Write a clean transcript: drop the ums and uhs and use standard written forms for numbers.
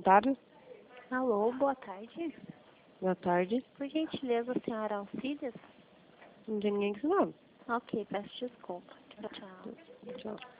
tarde. Alô, boa tarde. Boa tarde. Por gentileza, senhora Alcides? Não tem ninguém que se nome. Ok, peço desculpa. Tchau, tchau. Tchau.